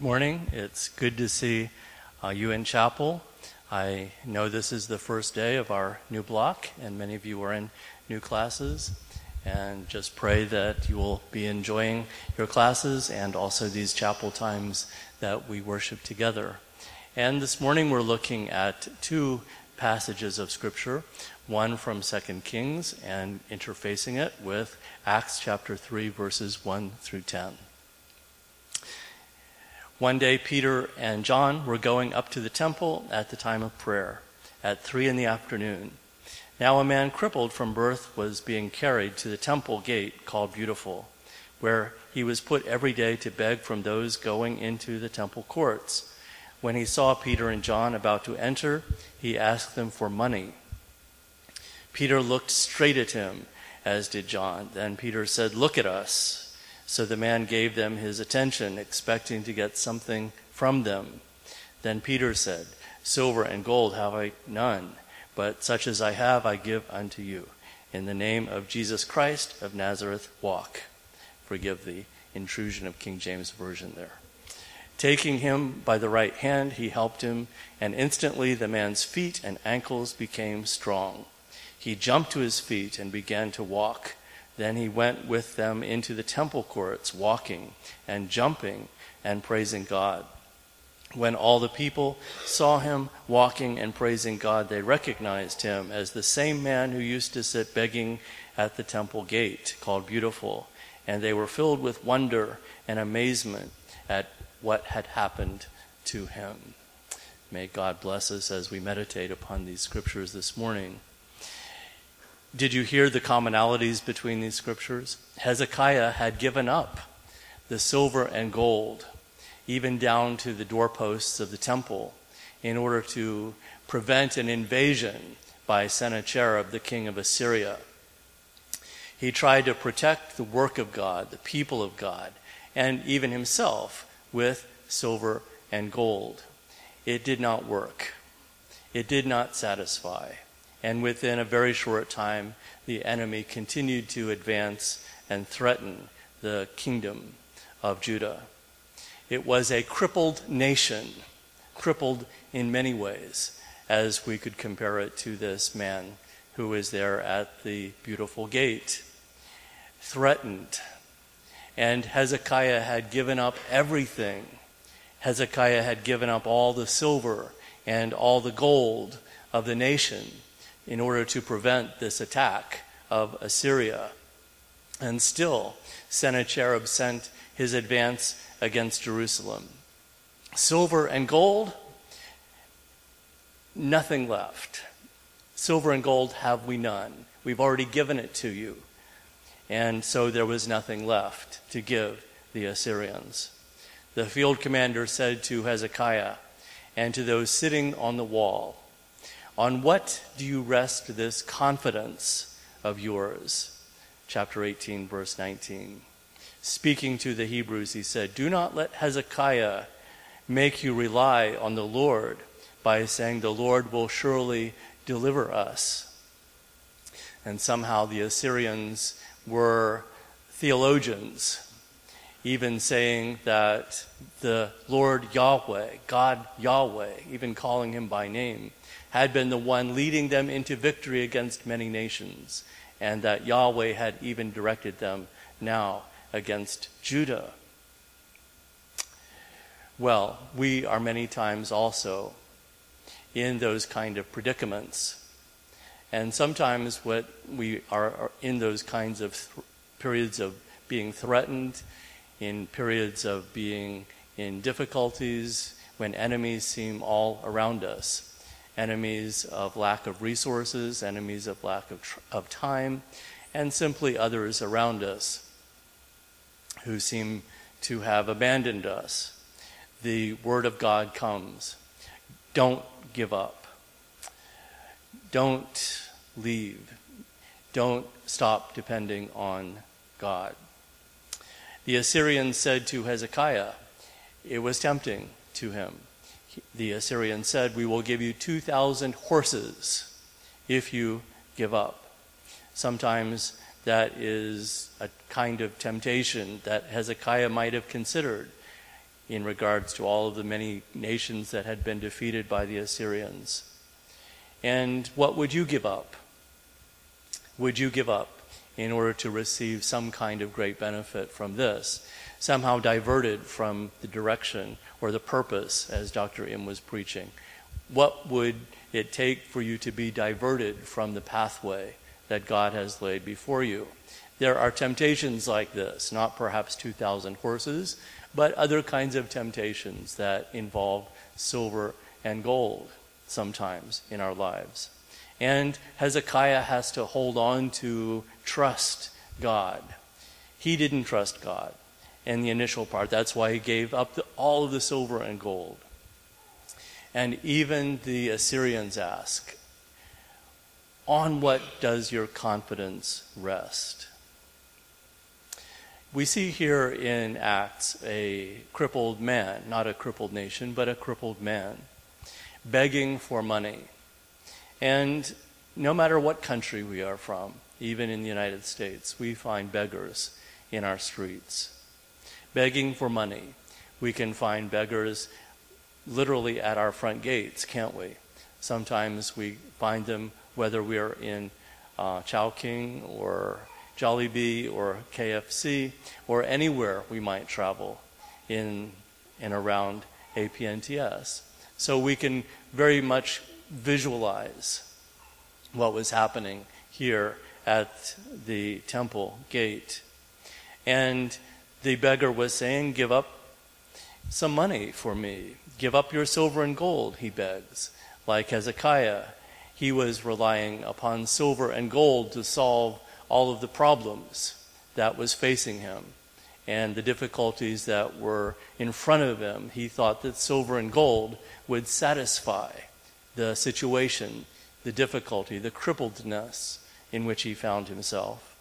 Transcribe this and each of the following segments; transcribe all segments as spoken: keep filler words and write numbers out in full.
Morning. It's good to see uh, you in chapel. I know this is the first day of our new block, and many of you are in new classes. And just pray that you will be enjoying your classes and also these chapel times that we worship together. And this morning we're looking at two passages of Scripture, one from Second Kings and interfacing it with Acts chapter three, verses one through ten. One day, Peter and John were going up to the temple at the time of prayer, at three in the afternoon. Now a man crippled from birth was being carried to the temple gate called Beautiful, where he was put every day to beg from those going into the temple courts. When he saw Peter and John about to enter, he asked them for money. Peter looked straight at him, as did John. Then Peter said, "Look at us." So the man gave them his attention, expecting to get something from them. Then Peter said, "Silver and gold have I none, but such as I have I give unto you. In the name of Jesus Christ of Nazareth, walk." Forgive the intrusion of King James Version there. Taking him by the right hand, he helped him, and instantly the man's feet and ankles became strong. He jumped to his feet and began to walk. Then he went with them into the temple courts, walking and jumping and praising God. When all the people saw him walking and praising God, they recognized him as the same man who used to sit begging at the temple gate called Beautiful, and they were filled with wonder and amazement at what had happened to him. May God bless us as we meditate upon these scriptures this morning. Did you hear the commonalities between these scriptures? Hezekiah had given up the silver and gold, even down to the doorposts of the temple, in order to prevent an invasion by Sennacherib, the king of Assyria. He tried to protect the work of God, the people of God, and even himself with silver and gold. It did not work. It did not satisfy. And within a very short time, the enemy continued to advance and threaten the kingdom of Judah. It was a crippled nation, crippled in many ways, as we could compare it to this man who is there at the Beautiful gate, threatened. And Hezekiah had given up everything. Hezekiah had given up all the silver and all the gold of the nation in order to prevent this attack of Assyria. And still, Sennacherib sent his advance against Jerusalem. Silver and gold, nothing left. Silver and gold have we none. We've already given it to you. And so there was nothing left to give the Assyrians. The field commander said to Hezekiah and to those sitting on the wall, "On what do you rest this confidence of yours?" Chapter eighteen, verse nineteen. Speaking to the Hebrews, he said, "Do not let Hezekiah make you rely on the Lord by saying, 'The Lord will surely deliver us.'" And somehow the Assyrians were theologians, even saying that the Lord Yahweh, God Yahweh, even calling him by name, had been the one leading them into victory against many nations, and that Yahweh had even directed them now against Judah. Well, we are many times also in those kind of predicaments. And sometimes what we are in those kinds of th- periods of being threatened, in periods of being in difficulties, when enemies seem all around us. Enemies of lack of resources, enemies of lack of, tr- of time, and simply others around us who seem to have abandoned us. The word of God comes. Don't give up. Don't leave. Don't stop depending on God. The Assyrians said to Hezekiah, it was tempting to him. The Assyrians said, "We will give you two thousand horses if you give up." Sometimes that is a kind of temptation that Hezekiah might have considered. in regards to all of the many nations that had been defeated by the Assyrians. And what would you give up? Would you give up in order to receive some kind of great benefit from this, somehow diverted from the direction or the purpose as Doctor Im was preaching? What would it take for you to be diverted from the pathway that God has laid before you? There are temptations like this, not perhaps two thousand horses, but other kinds of temptations that involve silver and gold sometimes in our lives. And Hezekiah has to hold on to trust God. He didn't trust God in the initial part. That's why he gave up the, all of the silver and gold. And even the Assyrians ask, on what does your confidence rest? We see here in Acts a crippled man, not a crippled nation, but a crippled man, begging for money. And no matter what country we are from, even in the United States, we find beggars in our streets. Begging for money. We can find beggars literally at our front gates, can't we? Sometimes we find them whether we are in uh, Chowking or Jollibee or K F C or anywhere we might travel in and around A P N T S. So we can very much visualize what was happening here at the temple gate. And the beggar was saying, give up some money for me. Give up your silver and gold, he begs. Like Hezekiah, he was relying upon silver and gold to solve all of the problems that was facing him and the difficulties that were in front of him. He thought that silver and gold would satisfy the situation, the difficulty, the crippledness in which he found himself.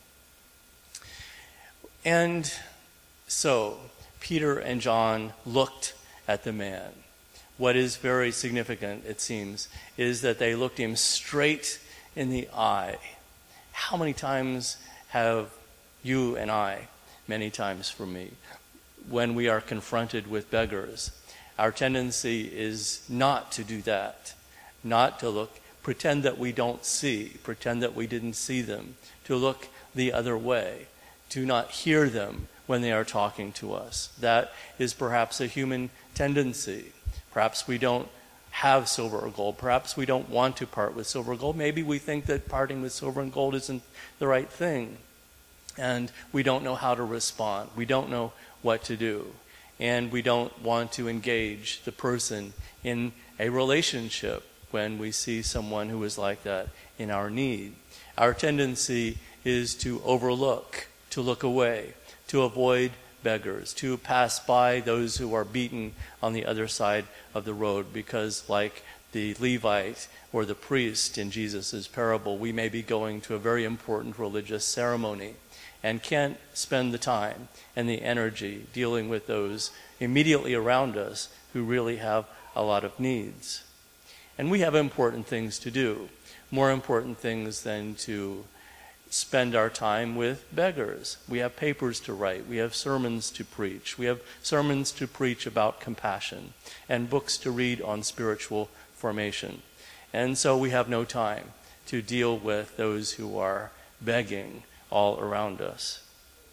And so Peter and John looked at the man. What is very significant, it seems, is that they looked him straight in the eye. How many times have you and I, many times for me, when we are confronted with beggars, our tendency is not to do that, not to look, pretend that we don't see, pretend that we didn't see them, to look the other way, to not hear them when they are talking to us. That is perhaps a human tendency. Perhaps we don't have silver or gold. Perhaps we don't want to part with silver or gold. Maybe we think that parting with silver and gold isn't the right thing. And we don't know how to respond. We don't know what to do. And we don't want to engage the person in a relationship when we see someone who is like that in our need. Our tendency is to overlook, to look away, to avoid beggars, to pass by those who are beaten on the other side of the road, because like the Levite or the priest in Jesus' parable, we may be going to a very important religious ceremony and can't spend the time and the energy dealing with those immediately around us who really have a lot of needs. And we have important things to do, more important things than to spend our time with beggars. We have papers to write. We have sermons to preach. We have sermons to preach about compassion and books to read on spiritual formation. And so we have no time to deal with those who are begging all around us.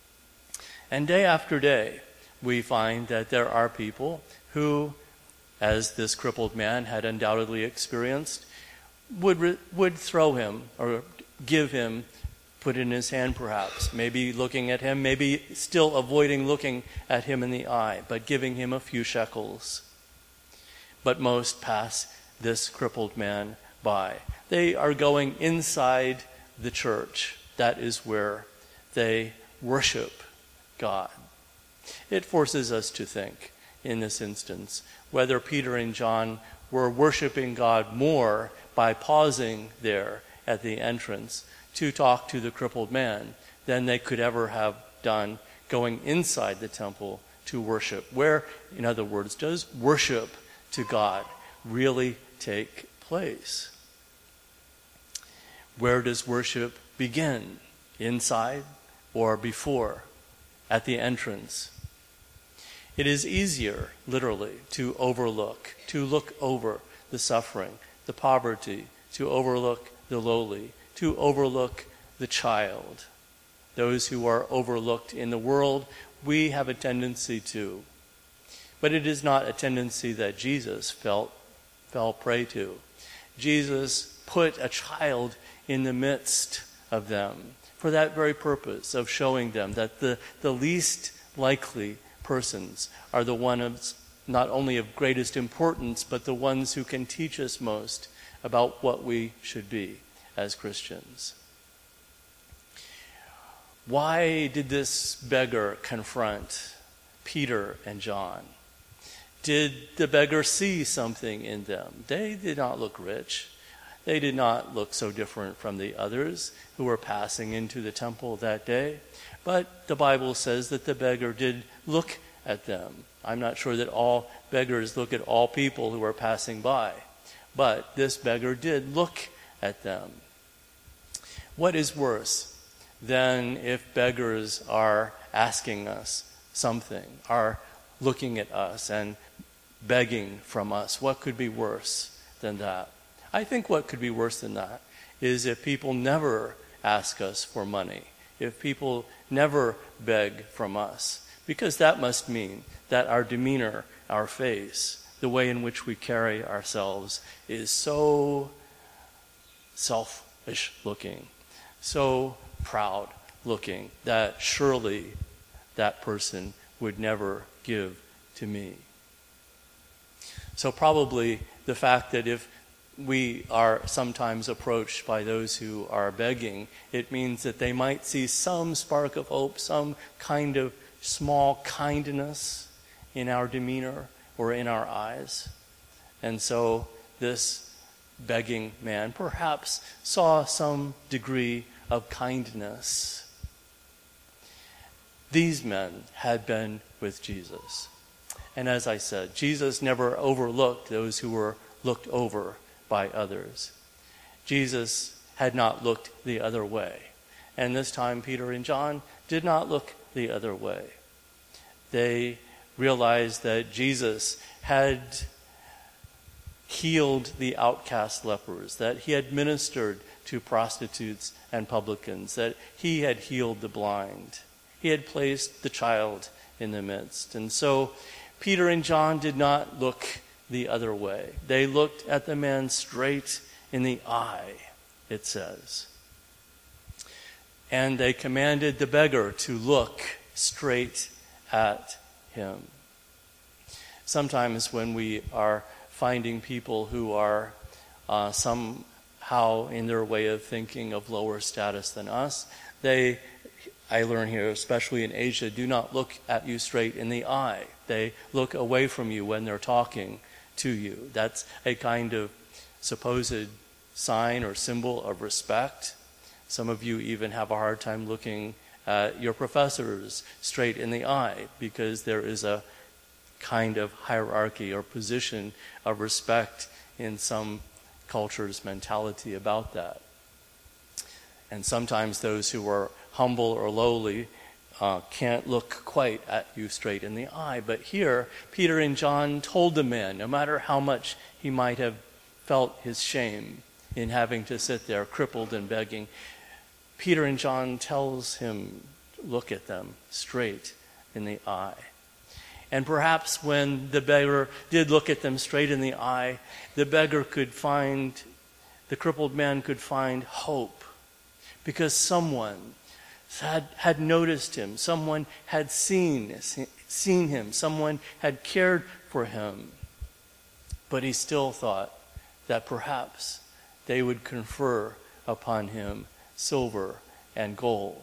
And day after day, we find that there are people who, as this crippled man had undoubtedly experienced, would re- would throw him or give him, put in his hand perhaps, maybe looking at him, maybe still avoiding looking at him in the eye, but giving him a few shekels. But most pass this crippled man by. They are going inside the church. That is where they worship God. It forces us to think, in this instance, whether Peter and John were worshiping God more by pausing there at the entrance to talk to the crippled man than they could ever have done going inside the temple to worship. Where, in other words, does worship to God really take place? Where does worship begin? Inside or before? At the entrance? It is easier, literally, to overlook, to look over the suffering, the poverty, to overlook the lowly, to overlook the child. Those who are overlooked in the world, we have a tendency to. But it is not a tendency that Jesus felt, fell prey to. Jesus put a child in the midst of them for that very purpose of showing them that the, the least likely persons are the ones not only of greatest importance, but the ones who can teach us most about what we should be as Christians. Why did this beggar confront Peter and John? Did the beggar see something in them? They did not look rich. They did not look so different from the others who were passing into the temple that day. But the Bible says that the beggar did look at them. I'm not sure that all beggars look at all people who are passing by. But this beggar did look at them. What is worse than if beggars are asking us something, are looking at us and begging from us? What could be worse than that? I think what could be worse than that is if people never ask us for money, if people never beg from us, because that must mean that our demeanor, our face, the way in which we carry ourselves is so selfish looking, so proud looking, that surely that person would never give to me. So probably the fact that if we are sometimes approached by those who are begging, it means that they might see some spark of hope, some kind of small kindness in our demeanor or in our eyes. And so this begging man perhaps saw some degree of kindness. These men had been with Jesus. And as I said, Jesus never overlooked those who were looked over by others. Jesus had not looked the other way. And this time Peter and John did not look the other way. They realized that Jesus had healed the outcast lepers, that he had ministered to prostitutes and publicans, that he had healed the blind. He had placed the child in the midst. And so Peter and John did not look the other way. They looked at the man straight in the eye, it says. And they commanded the beggar to look straight at him. Sometimes when we are finding people who are uh, somehow in their way of thinking of lower status than us, they, I learn here, especially in Asia, do not look at you straight in the eye. They look away from you when they're talking to you. That's a kind of supposed sign or symbol of respect. Some of you even have a hard time looking at your professors straight in the eye because there is a kind of hierarchy or position of respect in some culture's mentality about that. And sometimes those who are humble or lowly uh, can't look quite at you straight in the eye. But here, Peter and John told the man, no matter how much he might have felt his shame in having to sit there crippled and begging, Peter and John tells him, look at them straight in the eye. And perhaps when the beggar did look at them straight in the eye, the beggar could find, the crippled man could find hope, because someone had, had noticed him, someone had seen, seen him, someone had cared for him. But he still thought that perhaps they would confer upon him silver and gold.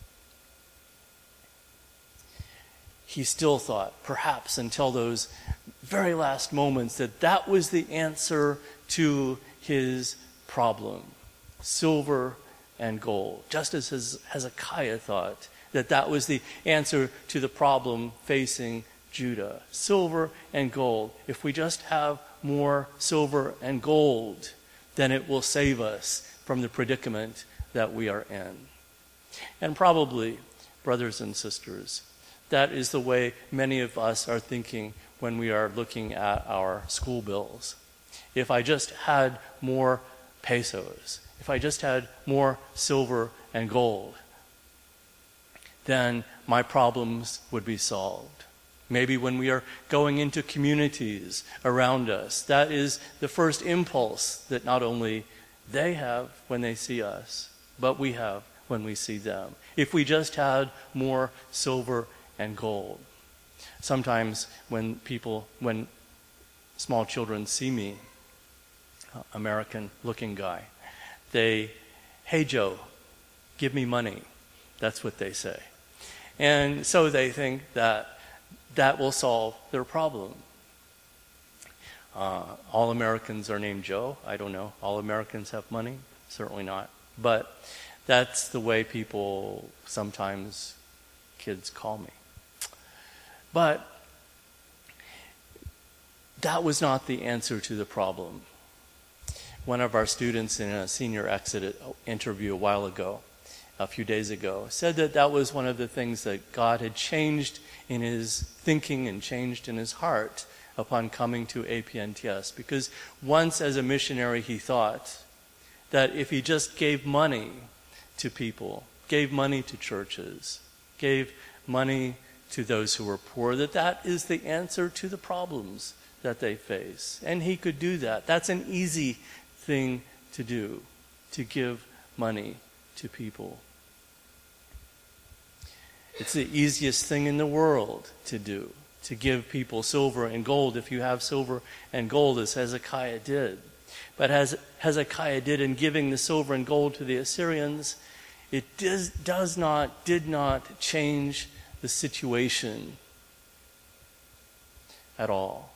He still thought, perhaps until those very last moments, that that was the answer to his problem. Silver and gold. Just as Hezekiah thought that that was the answer to the problem facing Judah. Silver and gold. If we just have more silver and gold, then it will save us from the predicament that we are in. And probably, brothers and sisters, That is the way many of us are thinking when we are looking at our school bills. If I just had more pesos, if I just had more silver and gold, then my problems would be solved. Maybe when we are going into communities around us, that is the first impulse that not only they have when they see us, but we have when we see them. If we just had more silver and gold. Sometimes when people, when small children see me, uh, American-looking guy, they, "Hey Joe, give me money." That's what they say. And so they think that that will solve their problem. Uh, all Americans are named Joe. I don't know. All Americans have money? Certainly not. But that's the way people, sometimes kids call me. But that was not the answer to the problem. One of our students in a senior exit interview a while ago, a few days ago, said that that was one of the things that God had changed in his thinking and changed in his heart upon coming to A P N T S. Because once as a missionary he thought that if he just gave money to people, gave money to churches, gave money to those who were poor, that that is the answer to the problems that they face. And he could do that. That's an easy thing to do, to give money to people. It's the easiest thing in the world to do, to give people silver and gold if you have silver and gold, as Hezekiah did. But as Hezekiah did in giving the silver and gold to the Assyrians, it does, does not, did not change the situation at all.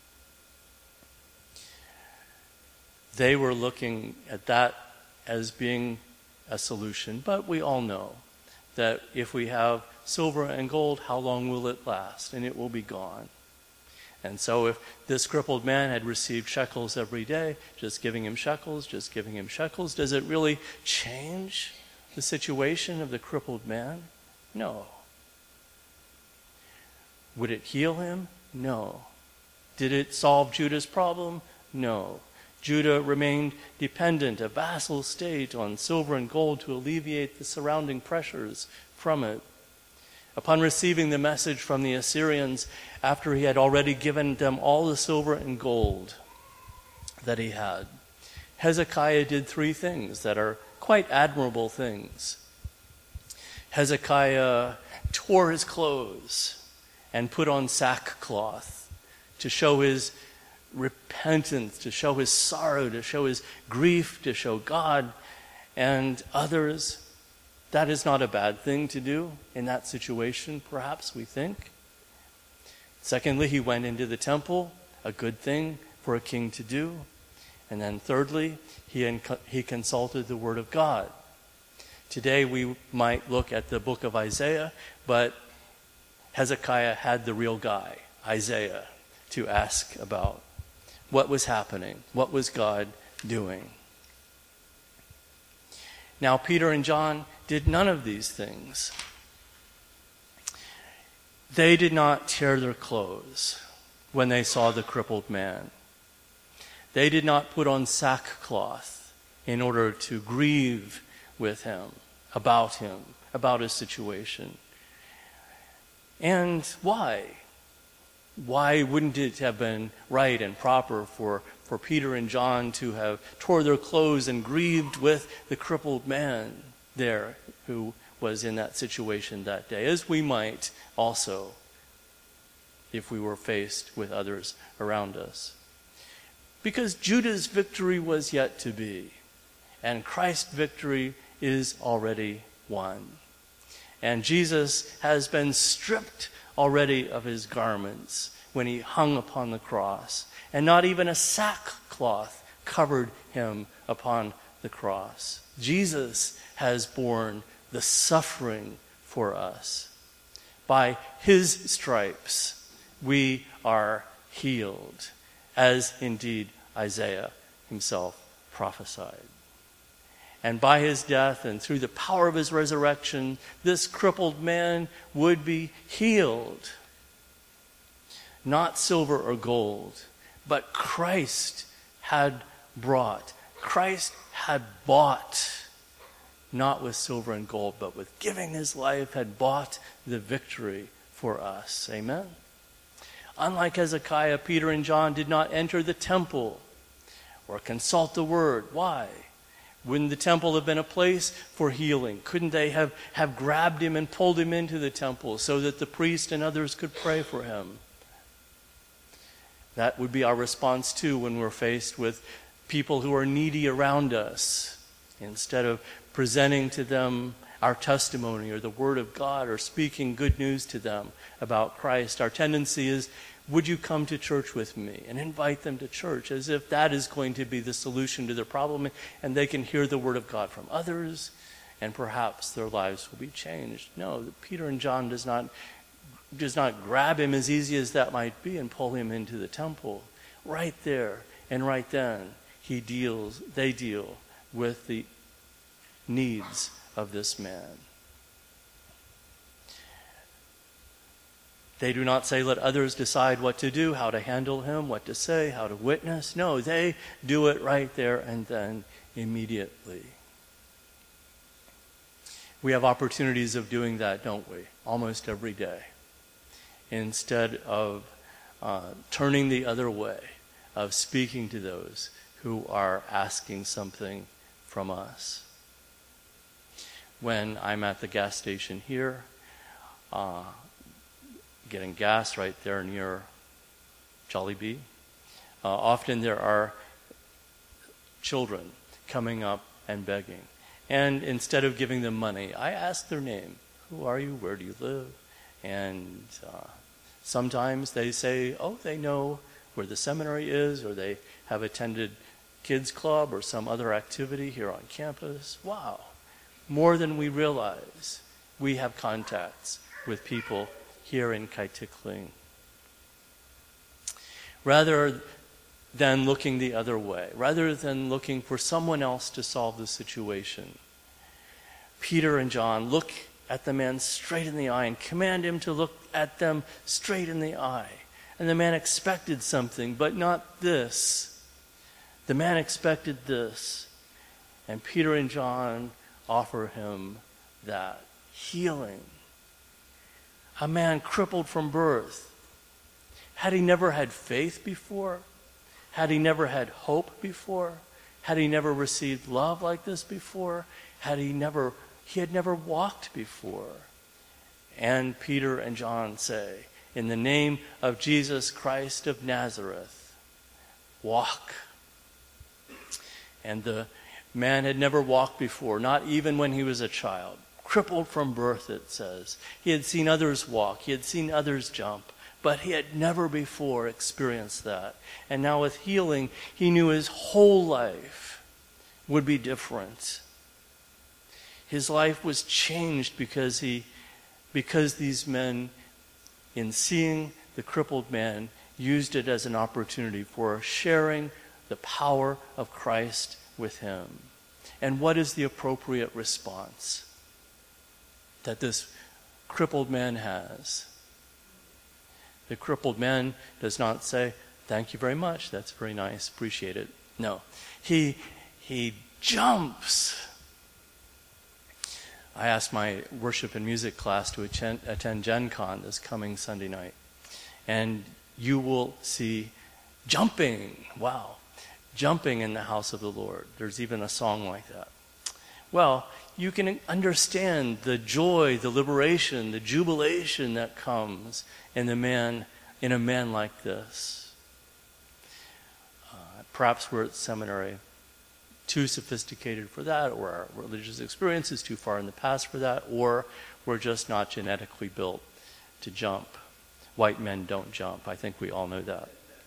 They were looking at that as being a solution, but we all know that if we have silver and gold, how long will it last? And it will be gone. And so if this crippled man had received shekels every day, just giving him shekels, just giving him shekels, does it really change the situation of the crippled man? No. Would it heal him? No. Did it solve Judah's problem? No. Judah remained dependent, a vassal state, on silver and gold to alleviate the surrounding pressures from it. Upon receiving the message from the Assyrians, after he had already given them all the silver and gold that he had, Hezekiah did three things that are quite admirable things. Hezekiah tore his clothes and put on sackcloth to show his repentance, to show his sorrow, to show his grief, to show God and others. That is not a bad thing to do in that situation, perhaps we think. Secondly, he went into the temple, a good thing for a king to do. And then thirdly, he, inc- he consulted the Word of God. Today we might look at the book of Isaiah, but Hezekiah had the real guy, Isaiah, to ask about what was happening, what was God doing. Now, Peter and John did none of these things. They did not tear their clothes when they saw the crippled man. They did not put on sackcloth in order to grieve with him, about him, about his situation. And why? Why wouldn't it have been right and proper for, for Peter and John to have tore their clothes and grieved with the crippled man there who was in that situation that day, as we might also if we were faced with others around us? Because Judah's victory was yet to be, and Christ's victory is already won. And Jesus has been stripped already of his garments when he hung upon the cross, and not even a sackcloth covered him upon the cross. Jesus has borne the suffering for us. By his stripes we are healed, as indeed Isaiah himself prophesied. And by his death and through the power of his resurrection, this crippled man would be healed. Not silver or gold, but Christ had brought. Christ had bought, not with silver and gold, but with giving his life, had bought the victory for us. Amen? Unlike Hezekiah, Peter and John did not enter the temple or consult the word. Why? Wouldn't the temple have been a place for healing? Couldn't they have, have grabbed him and pulled him into the temple so that the priest and others could pray for him? That would be our response too when we're faced with people who are needy around us. Instead of presenting to them our testimony or the word of God or speaking good news to them about Christ, our tendency is, would you come to church with me? And invite them to church as if that is going to be the solution to their problem, and they can hear the word of God from others and perhaps their lives will be changed. No, Peter and John does not does not grab him, as easy as that might be, and pull him into the temple. Right there and right then, he deals, they deal with the needs of this man. They do not say, let others decide what to do, how to handle him, what to say, how to witness. No, they do it right there and then immediately. We have opportunities of doing that, don't we? Almost every day. Instead of uh, turning the other way, of speaking to those who are asking something from us. When I'm at the gas station here, uh, getting gas right there near Jollibee, uh, often there are children coming up and begging. And instead of giving them money, I ask their name. Who are you? Where do you live? And uh, sometimes they say, oh, they know where the seminary is, or they have attended kids club or some other activity here on campus. Wow. More than we realize, we have contacts with people here in Kaitikling. Rather than looking the other way, rather than looking for someone else to solve the situation, Peter and John look at the man straight in the eye and command him to look at them straight in the eye. And the man expected something, but not this. The man expected this. And Peter and John offer him that healing. A man crippled from birth. Had he never had faith before? Had he never had hope before? Had he never received love like this before? Had he never, he had never walked before? And Peter and John say, in the name of Jesus Christ of Nazareth, walk. And the man had never walked before, not even when he was a child. Crippled from birth, it says. He had seen others walk. He had seen others jump. But he had never before experienced that. And now with healing, he knew his whole life would be different. His life was changed because he, because these men, in seeing the crippled man, used it as an opportunity for sharing the power of Christ with him. And what is the appropriate response that this crippled man has? The crippled man does not say, thank you very much, that's very nice, appreciate it. No, he, he jumps. I asked my worship and music class to attend, attend Gen Con this coming Sunday night. And you will see jumping. Wow. Jumping in the house of the Lord. There's even a song like that. Well, you can understand the joy, the liberation, the jubilation that comes in the man, in a man like this. Uh, perhaps we're at seminary too sophisticated for that, or our religious experience is too far in the past for that, or we're just not genetically built to jump. White men don't jump. I think we all know that.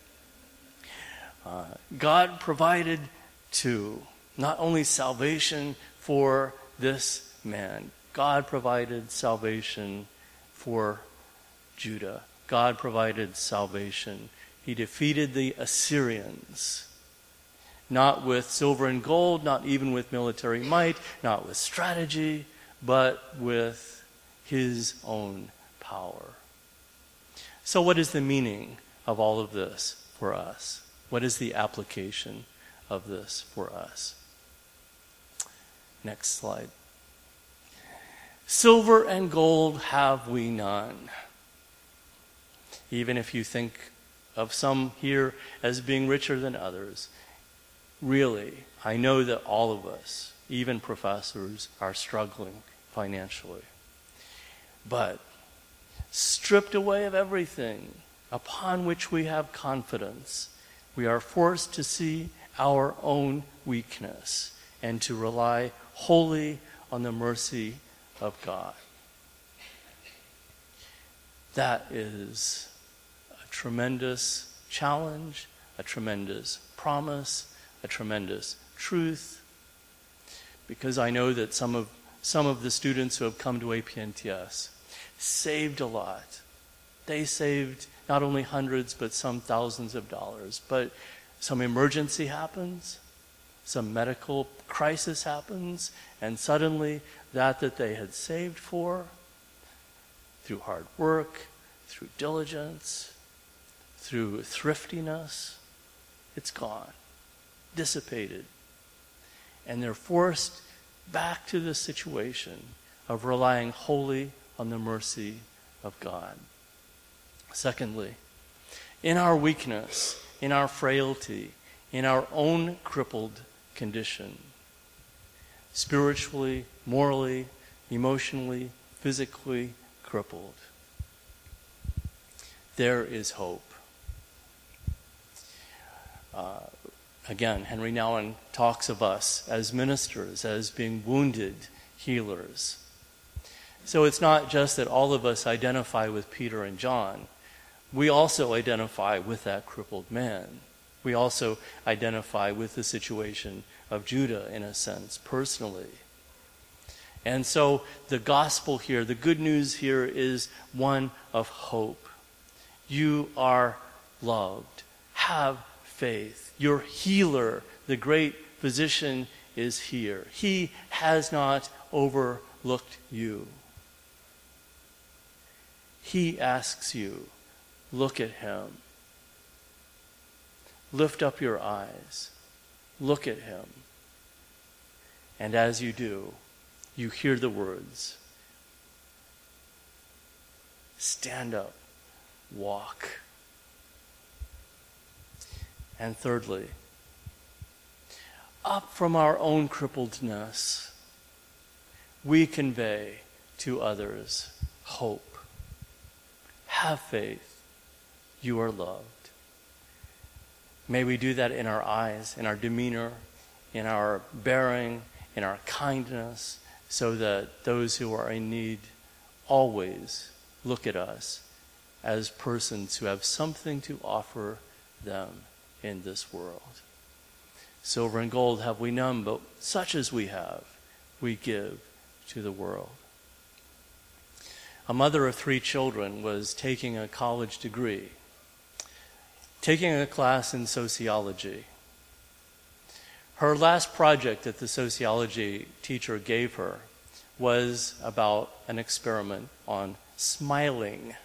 Uh, God provided too, not only salvation for this man, God provided salvation for Judah. God provided salvation. He defeated the Assyrians. not with silver and gold, not even with military might, not with strategy, but with his own power. So what is the meaning of all of this for us? What is the application of this for us? Next slide. Silver and gold have we none. Even if you think of some here as being richer than others, really, I know that all of us, even professors, are struggling financially. But stripped away of everything upon which we have confidence, we are forced to see our own weakness and to rely wholly on the mercy of God. That is a tremendous challenge, a tremendous promise, a tremendous truth, because I know that some of some of the students who have come to A P N T S saved a lot. They saved not only hundreds, but some thousands of dollars. But some emergency happens, some medical crisis happens, and suddenly that that they had saved for, through hard work, through diligence, through thriftiness, it's gone, dissipated. And they're forced back to the situation of relying wholly on the mercy of God. Secondly, in our weakness, in our frailty, in our own crippled condition, spiritually, morally, emotionally, physically crippled, there is hope. Uh, again, Henry Nouwen talks of us as ministers, as being wounded healers. So it's not just that all of us identify with Peter and John. We also identify with that crippled man. We also identify with the situation of Judah, in a sense, personally. And so the gospel here, the good news here, is one of hope. You are loved. Have faith. Your healer, the great physician, is here. He has not overlooked you. He asks you, look at him. Lift up your eyes. Look at him. And as you do, you hear the words, stand up, walk. And thirdly, up from our own crippledness, we convey to others hope. Have faith. You are loved. May we do that in our eyes, in our demeanor, in our bearing, in our kindness, so that those who are in need always look at us as persons who have something to offer them in this world. Silver and gold have we none, but such as we have, we give to the world. A mother of three children was taking a college degree, taking a class in sociology. Her last project that the sociology teacher gave her was about an experiment on smiling.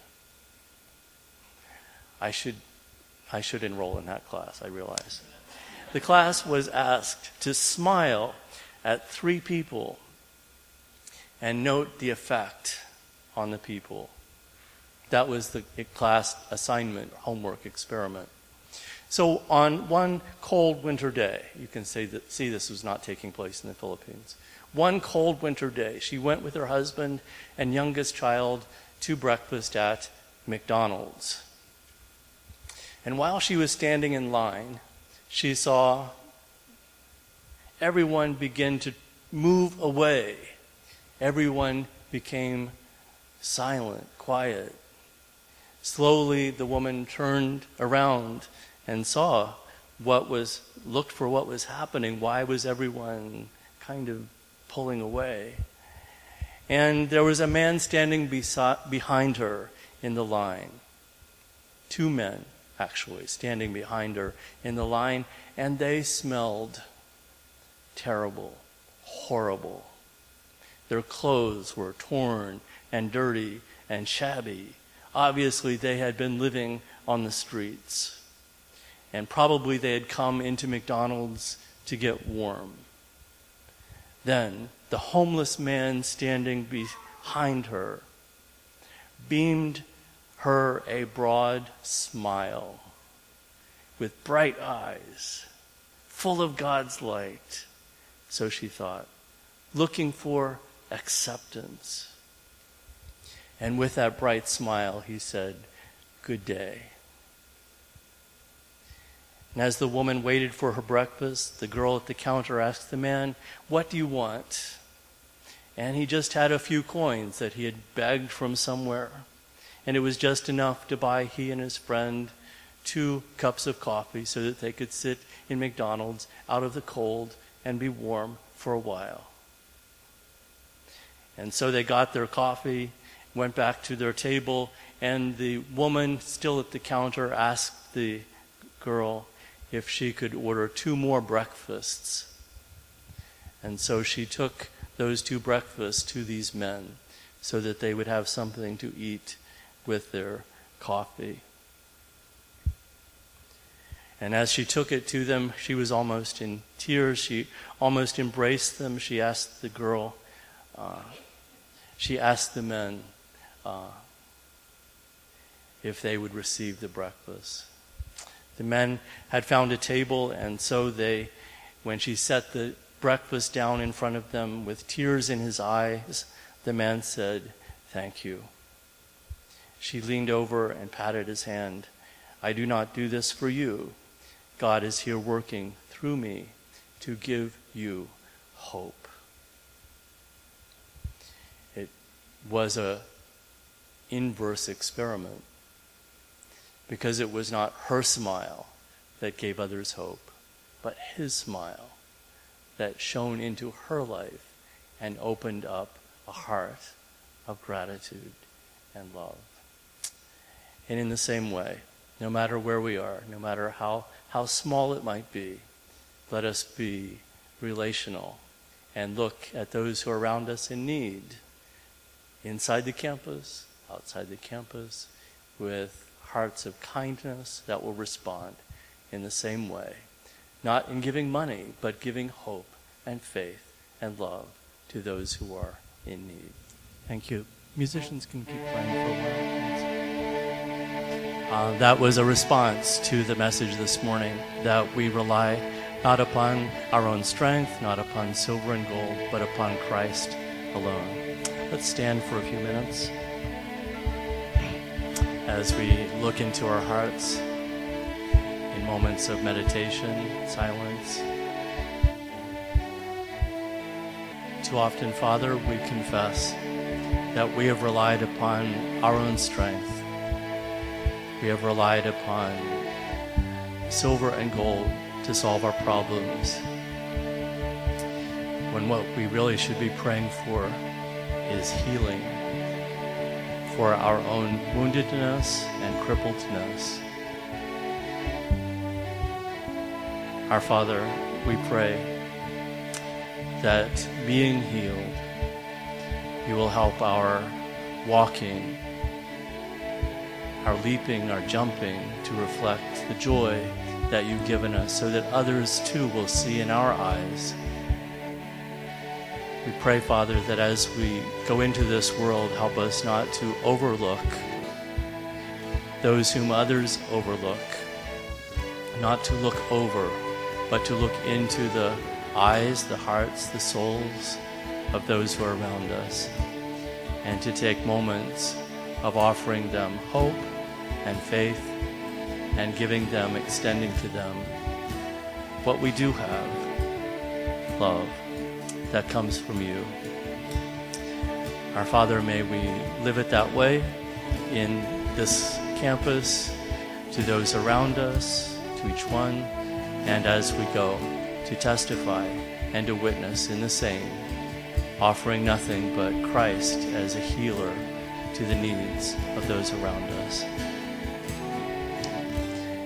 I should, I should enroll in that class, I realize. The class was asked to smile at three people and note the effect on the people. That was the class assignment, homework experiment. So on one cold winter day, you can say that, see this was not taking place in the Philippines. One cold winter day, she went with her husband and youngest child to breakfast at McDonald's. And while she was standing in line, she saw everyone begin to move away. Everyone became silent, quiet. Slowly, the woman turned around and saw what was, looked for what was happening. Why was everyone kind of pulling away? And there was a man standing besi- behind her in the line. Two men, actually, standing behind her in the line, and they smelled terrible, horrible. Their clothes were torn and dirty and shabby. Obviously, they had been living on the streets. And probably they had come into McDonald's to get warm. Then, the homeless man standing behind her beamed her a broad smile with bright eyes, full of God's light, so she thought, looking for acceptance. And with that bright smile, he said, "Good day." And as the woman waited for her breakfast, the girl at the counter asked the man, "What do you want?" And he just had a few coins that he had begged from somewhere. And it was just enough to buy he and his friend two cups of coffee so that they could sit in McDonald's out of the cold and be warm for a while. And so they got their coffee, went back to their table, and the woman still at the counter asked the girl if she could order two more breakfasts. And so she took those two breakfasts to these men so that they would have something to eat with their coffee. And as she took it to them, she was almost in tears. She almost embraced them. She asked the girl, uh, she asked the men uh, if they would receive the breakfast. The men had found a table, and so they, when she set the breakfast down in front of them with tears in his eyes, the man said, "Thank you." She leaned over and patted his hand. "I do not do this for you. God is here working through me to give you hope." It was a inverse experiment because it was not her smile that gave others hope, but his smile that shone into her life and opened up a heart of gratitude and love. And in the same way, no matter where we are, no matter how, how small it might be, let us be relational and look at those who are around us in need, inside the campus, outside the campus, with hearts of kindness that will respond in the same way. Not in giving money, but giving hope and faith and love to those who are in need. Thank you. Musicians can keep playing for a while, please. Uh, that was a response to the message this morning, that we rely not upon our own strength, not upon silver and gold, but upon Christ alone. Let's stand for a few minutes as we look into our hearts in moments of meditation, silence. Too often, Father, we confess that we have relied upon our own strength. We have relied upon silver and gold to solve our problems, when what we really should be praying for is healing for our own woundedness and crippledness. Our Father, we pray that being healed, you will help our walking, our leaping, our jumping to reflect the joy that you've given us, so that others too will see in our eyes. We pray, Father, that as we go into this world, help us not to overlook those whom others overlook, not to look over, but to look into the eyes, the hearts, the souls of those who are around us, and to take moments of offering them hope and faith and giving them, extending to them what we do have, love that comes from you. Our Father, may we live it that way in this campus, to those around us, to each one, and as we go to testify and to witness in the same, offering nothing but Christ as a healer to the needs of those around us.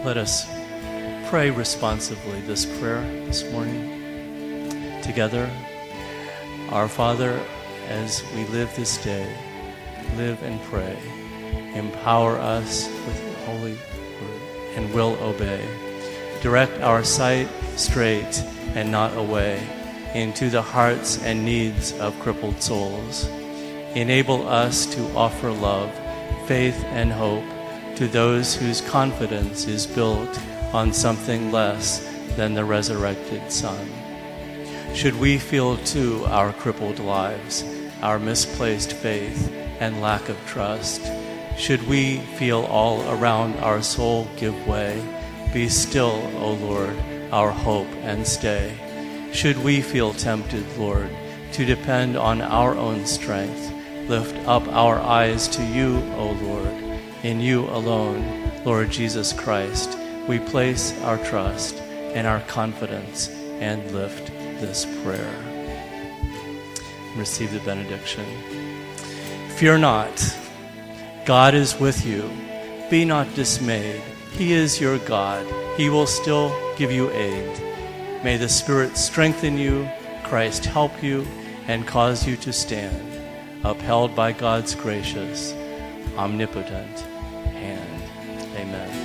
Let us pray responsively this prayer this morning together. Our Father, as we live this day, live and pray. Empower us with holy word and will obey. Direct our sight straight and not away into the hearts and needs of crippled souls. Enable us to offer love, faith, and hope to those whose confidence is built on something less than the resurrected Son. Should we feel too our crippled lives, our misplaced faith and lack of trust, should we feel all around our soul give way, be still, O Lord, our hope and stay. Should we feel tempted, Lord, to depend on our own strength, lift up our eyes to you, O Lord. In you alone, Lord Jesus Christ, we place our trust and our confidence and lift this prayer. Receive the benediction. Fear not. God is with you. Be not dismayed. He is your God. He will still give you aid. May the Spirit strengthen you, Christ help you, and cause you to stand, upheld by God's gracious, omnipotent hand. Amen.